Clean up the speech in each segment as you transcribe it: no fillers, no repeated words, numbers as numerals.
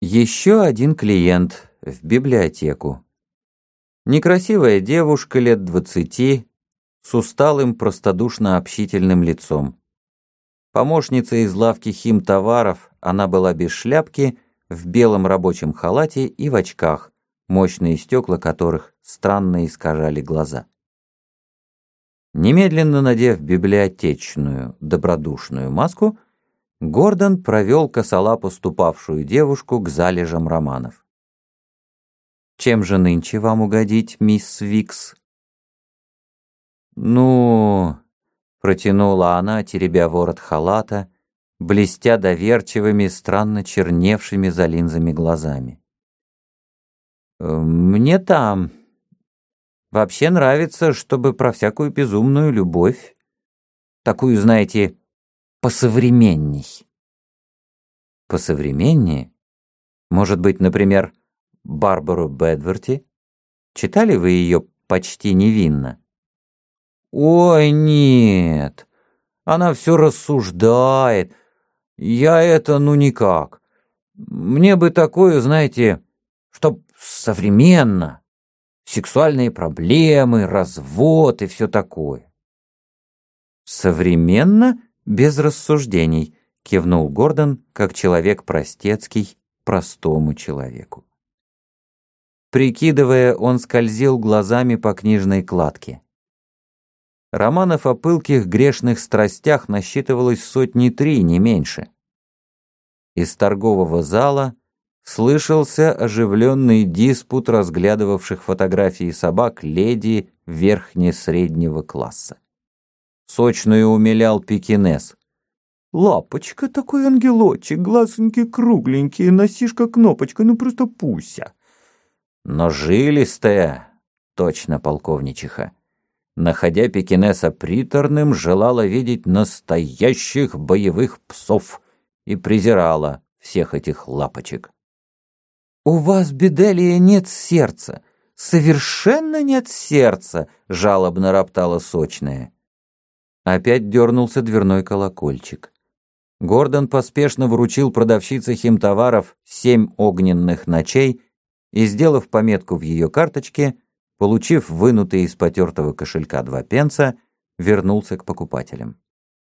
Еще один клиент в библиотеку. Некрасивая девушка лет 20, с усталым, простодушно-общительным лицом. Помощница из лавки химтоваров, она была без шляпки, в белом рабочем халате и в очках, мощные стекла которых странно искажали глаза. Немедленно надев библиотечную, добродушную маску, Гордон провел косолапо ступавшую девушку к залежам романов. «Чем же нынче вам угодить, мисс Викс?» «Ну...» — протянула она, теребя ворот халата, блестя доверчивыми, странно черневшими за линзами глазами. «Мне там. Вообще нравится, чтобы про всякую безумную любовь. Такую, знаете, посовременней». «Посовременнее? Может быть, например, Барбару Бэдверти? Читали вы ее «Почти невинно»?» «Ой, нет, она все рассуждает. Я это, ну никак. Мне бы такое, знаете, чтоб современно. Сексуальные проблемы, развод и все такое». «Современно, без рассуждений», — кивнул Гордон, как человек простецкий, простому человеку. Прикидывая, он скользил глазами по книжной кладке. Романов о пылких грешных страстях насчитывалось 3 не меньше. Из торгового зала слышался оживленный диспут разглядывавших фотографии собак леди верхне-среднего класса. Сочную умилял пекинес. «Лапочка, такой ангелочек, глазоньки кругленькие, носишка кнопочка, ну просто пуся». Но жилистая, точно полковничиха, находя пекинеса приторным, желала видеть настоящих боевых псов и презирала всех этих лапочек. «У вас, Беделия, нет сердца, совершенно нет сердца», — жалобно роптала сочная. Опять дернулся дверной колокольчик. Гордон поспешно вручил продавщице химтоваров 7 огненных ночей и, сделав пометку в ее карточке, получив вынутые из потертого кошелька 2 пенса, вернулся к покупателям.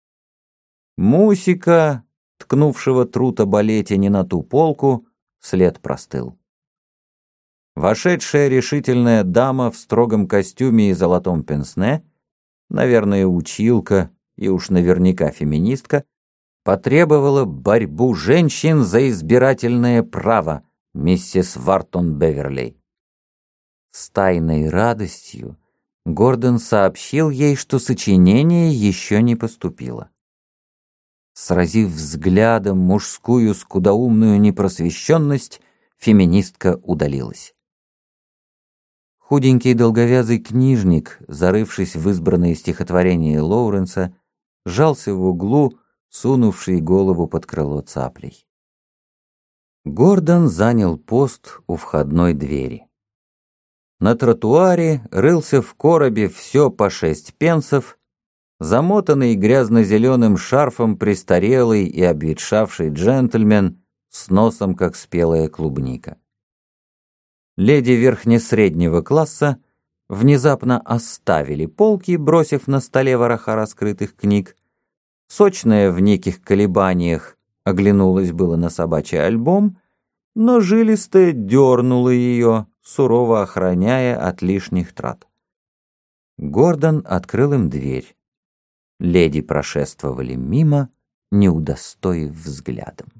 Мусика, ткнувшего трута балете не на ту полку, след простыл. Вошедшая решительная дама в строгом костюме и золотом пенсне, наверное, училка и уж наверняка феминистка, потребовала борьбу женщин за избирательное право, миссис Вартон Беверли. С тайной радостью Гордон сообщил ей, что сочинение еще не поступило. Сразив взглядом мужскую скудоумную непросвещенность, феминистка удалилась. Худенький долговязый книжник, зарывшись в избранные стихотворения Лоуренса, жался в углу, сунувший голову под крыло цаплей. Гордон занял пост у входной двери. На тротуаре рылся в коробе все по 6 пенсов, замотанный грязно-зеленым шарфом престарелый и обветшавший джентльмен с носом, как спелая клубника. Леди верхне-среднего класса внезапно оставили полки, бросив на столе вороха раскрытых книг. Сочная в неких колебаниях оглянулась было на собачий альбом, но жилистая дернула ее, сурово охраняя от лишних трат. Гордон открыл им дверь. Леди прошествовали мимо, не удостоив взглядом.